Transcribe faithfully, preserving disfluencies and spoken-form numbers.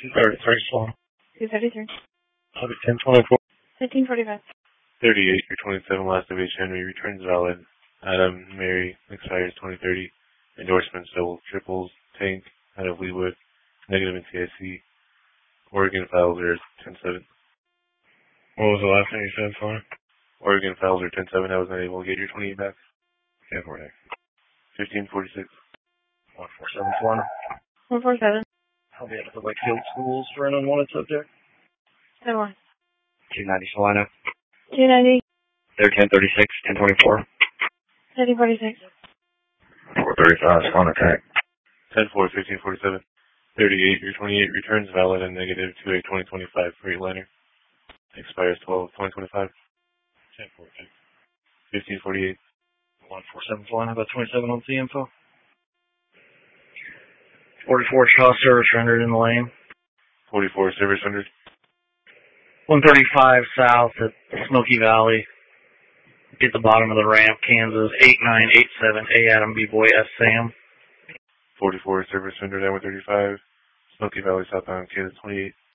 Sorry, sorry, Swan. two thirty-three. I'll be ten twenty-four. fifteen forty-five. thirty-eight through twenty-seven, last of H. Henry, returns valid. Adam, Mary, expires twenty thirty. Endorsements, double, triples, tank, out of Leewood, negative in T I C. Oregon files are ten seven. What was the last thing you said, Swan? Oregon files are ten seven. I was not able to get your twenty-eight back. ten forty. fifteen forty-six. one four seven, Swan. one four seven. I'll be at the Wakefield Schools for an unwanted subject. seven one. two ninety, Solano. two ninety. They're ten thirty-six, ten twenty-four. thirty forty-six. four thirty-five, Swan attack. ten four, fifteen forty-seven. thirty-eight through twenty-eight, returns valid and negative two eight twenty twenty-five, freight liner. Expires twelve twenty twenty-five. ten four, fifteen forty-eight. one four seven, Solano, about twenty-seven on C info. forty-four Shaw service rendered in the lane. forty-four, service rendered. one thirty-five south at Smoky Valley. Get the bottom of the ramp, Kansas, eight nine eight seven, A Adam, B Boy, S Sam. forty-four, service rendered at one thirty-five. Smoky Valley, southbound, Kansas twenty-eight.